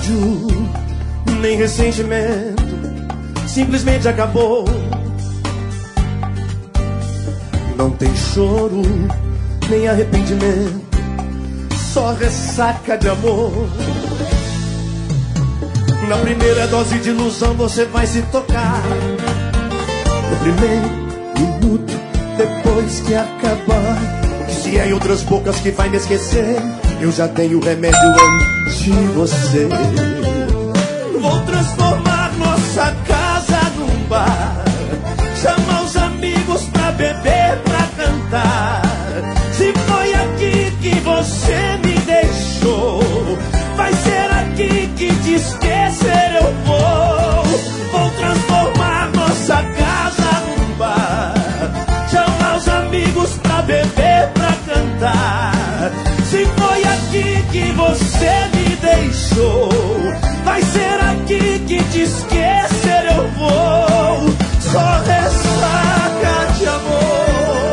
ódio, nem ressentimento, simplesmente acabou. Não tem choro, nem arrependimento, só ressaca de amor. Na primeira dose de ilusão você vai se tocar. No primeiro minuto, depois que acabar, que se é em outras bocas que vai me esquecer, eu já tenho remédio antes de você. Vou transformar nossa casa num bar, chamar os amigos pra beber, pra cantar. Se foi aqui que você me deixou, vai ser aqui que te esquecer eu vou. Vou transformar nossa casa num bar, chamar os amigos pra beber, pra cantar. Se foi aqui que você me deixou, vai ser aqui que te esquecer eu vou. Só ressaca de amor.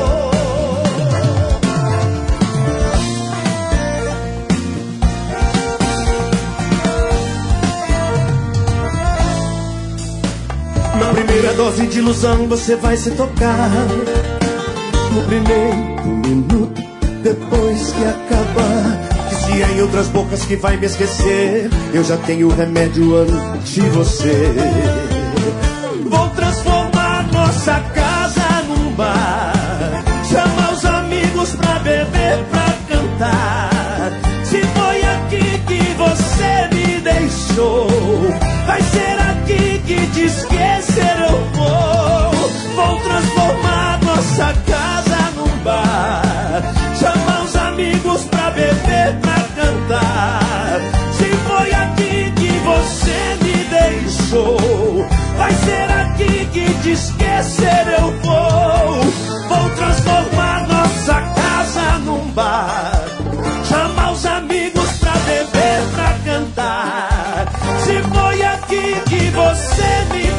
Na primeira dose de ilusão você vai se tocar. No primeiro minuto, depois que acabar, que se é em outras bocas que vai me esquecer, eu já tenho remédio antes de você. Vou transformar nossa casa num bar, chamar os amigos pra beber, pra cantar. Se foi aqui que você me deixou, vai ser aqui que te esquecer eu vou. Vou transformar nossa casa num bar, chamar os amigos pra beber, pra cantar. Se foi aqui que você me deixou, vai ser aqui que te esquecer eu vou. Vou transformar nossa casa num bar, chamar os amigos pra beber, pra cantar. Se foi aqui que você me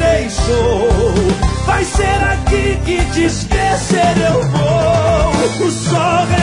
deixou, vai ser aqui que te esquecer eu vou. O sol